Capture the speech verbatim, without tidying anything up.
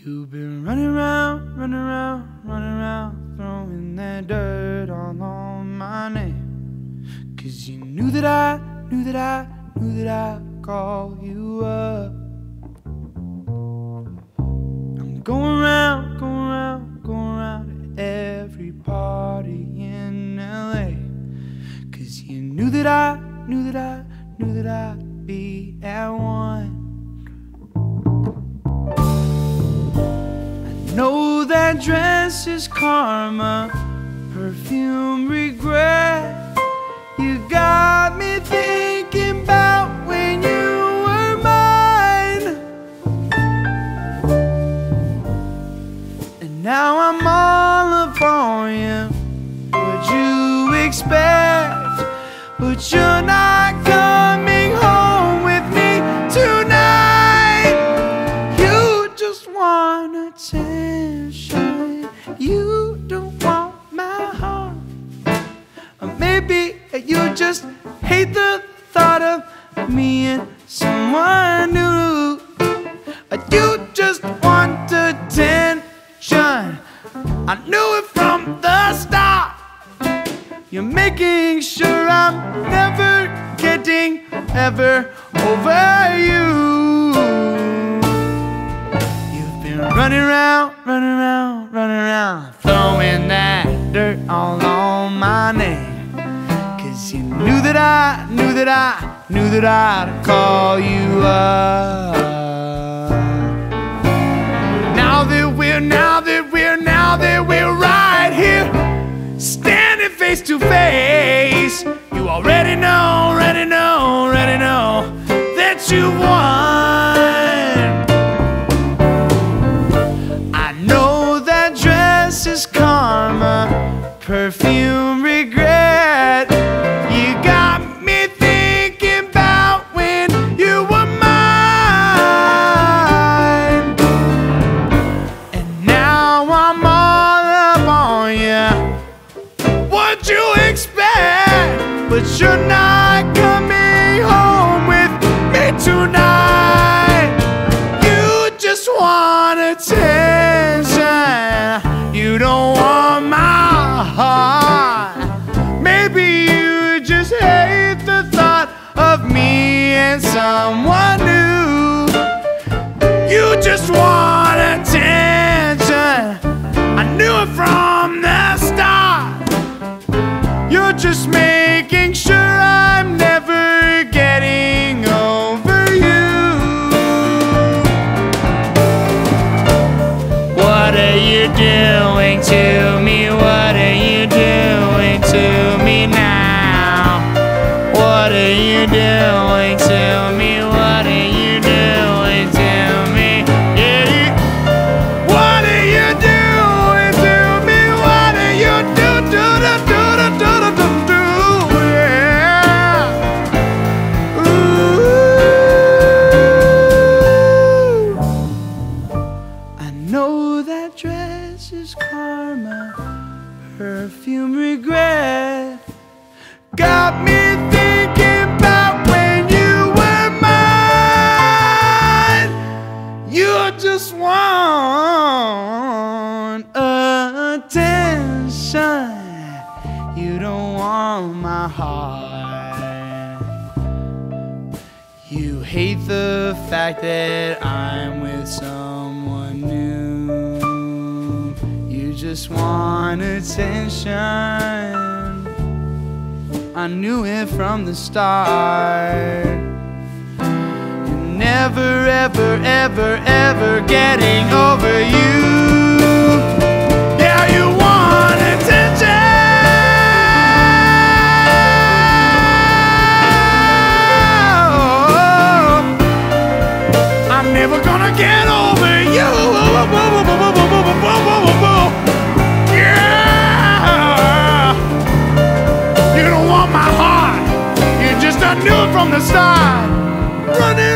You've been running around, running around, running around, throwing that dirt all on my name. Cause you knew that I, knew that I, knew that I'd call you up. I'm going around, going around, going around to every party in L A. Cause you knew that I, knew that I, knew that I'd be at one. Know that dress is karma, perfume regret. You got me thinking about when you were mine. And now I'm all up on you. What'd you expect? But you're not coming home with me tonight. You just want attention. You don't want my heart. Or maybe you just hate the thought of me and someone new. Or you just want attention. I knew it from the start. You're making sure I'm never getting ever over you. You've been running around, running around, running around, throwing that dirt all on my name. Cause you knew that I, knew that I, knew that I'd call you up. Now that we're, now that we're, now that we're right here, standing face to face, you already know, already know, already know that you won. I know that dress is karma, perfume regret. You got me thinking about when you were mine. And now I'm all up on you. What'd you expect? But you're not coming home with me tonight. You just want attention. You don't want my heart. Maybe you just hate the thought of me and someone new. You just want attention. I knew it from the start. You're just making sure I'm never getting over you. What are you doing to me? What are you doing to me now? What are you doing to me? What are you doing to me? Yeah. What are you doing to me? What are you do do do do do do do do? Yeah. Ooh. I know that dress is karma, perfume regret. Got me thinking about when you were mine. You just want attention. You don't want my heart. You hate the fact that I'm with someone new. You just want attention. I knew it from the start. You're never, ever, ever, ever getting over you. Yeah, you want attention. I'm never gonna get over you. Yeah. You don't want my heart. You just I knew it from the start. Running